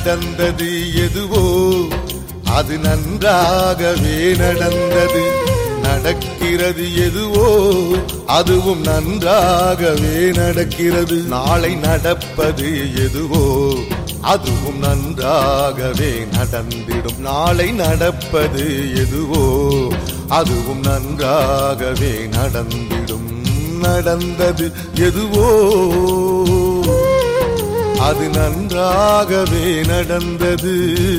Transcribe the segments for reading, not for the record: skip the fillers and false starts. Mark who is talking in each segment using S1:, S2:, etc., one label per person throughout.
S1: நடந்தது எதுவோ அது நன்றாகவே நடந்தது. நடக்கிறது எதுவோ அதுவும் நன்றாகவே நடக்கிறது. நாளை நடப்பது எதுவோ அதுவும் நன்றாகவே நடந்திடும். நாளை நடப்பது எதுவோ அதுவும் நன்றாகவே நடந்திடும். நடந்தது எதுவோ அது நன்றாகவே நடந்தது.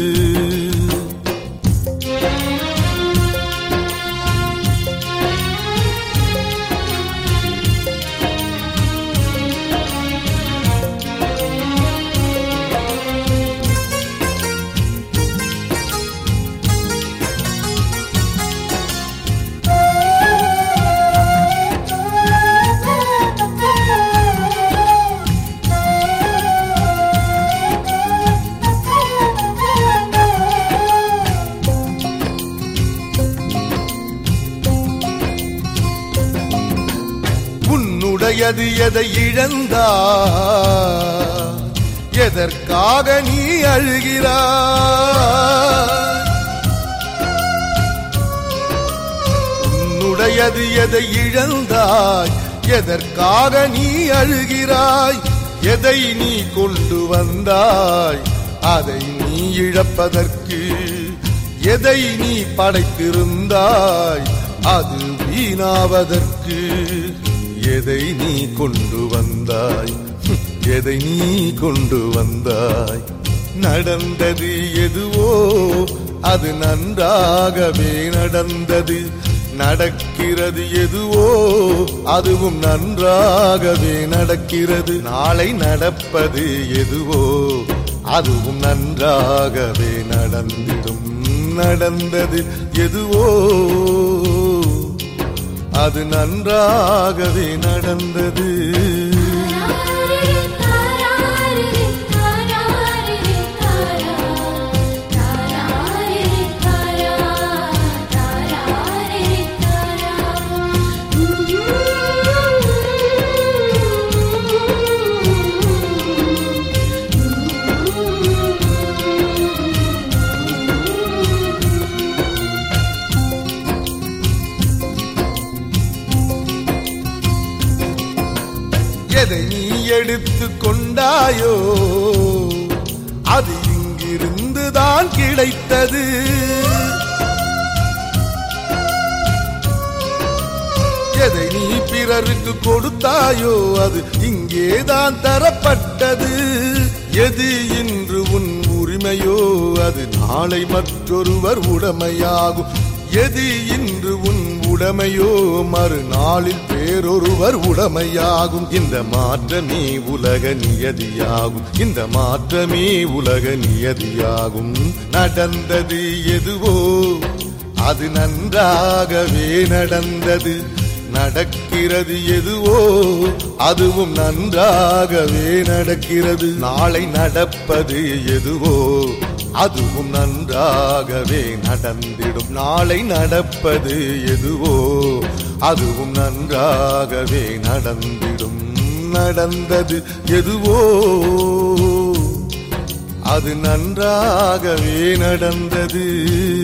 S1: உன்னுடையது எதை இழந்தாய், எதற்காக நீ அழுகிறாய்? உன்னுடையது எதை இழந்தாய், எதற்காக நீ அழுகிறாய்? எதை நீ கொண்டு வந்தாய் அதை நீ இழப்பதற்கு? எதை நீ படைத்திருந்தாய் அது வீணாவதற்கு? எதை நீ கொண்டு வந்தாய், எதை நீ கொண்டு வந்தாய்? நடந்தது எதுவோ அது நன்றாகவே நடந்தது. நடக்கிறது எதுவோ அதுவும் நன்றாகவே நடக்கிறது. நாளை நடப்பது எதுவோ அதுவும் நன்றாகவே நடந்திடும். நடந்தது எதுவோ அது நன்றாகவே நடந்தது. எதை நீ எடுத்து கொண்டாயோ அது இங்கிருந்துதான் கிடைத்தது. எதை நீ பிறருக்கு கொடுத்தாயோ அது இங்கேதான் தரப்பட்டது. எது இன்று உன் உரிமையோ அது நாளை மற்றொருவர் உடைமையாகும். எது இன்று உன் உடைமையோ மறுநாளில் வேறொருவர் உடைமையாகும். இந்த மாற்றமே உலக நியதியாகும். இந்த மாற்றமே உலக நியதியாகும். நடந்தது எதுவோ அது நன்றாகவே நடந்தது. நடக்கிறது எதுவோ அதுவும் நன்றாகவே நடக்கிறது. நாளை நடப்பது எதுவோ அதுவும் நன்றாகவே நடந்திடும். நாளை நடப்பது எதுவோ அதுவும் நன்றாகவே நடந்திடும். நடந்தது எதுவோ அது நன்றாகவே நடந்தது.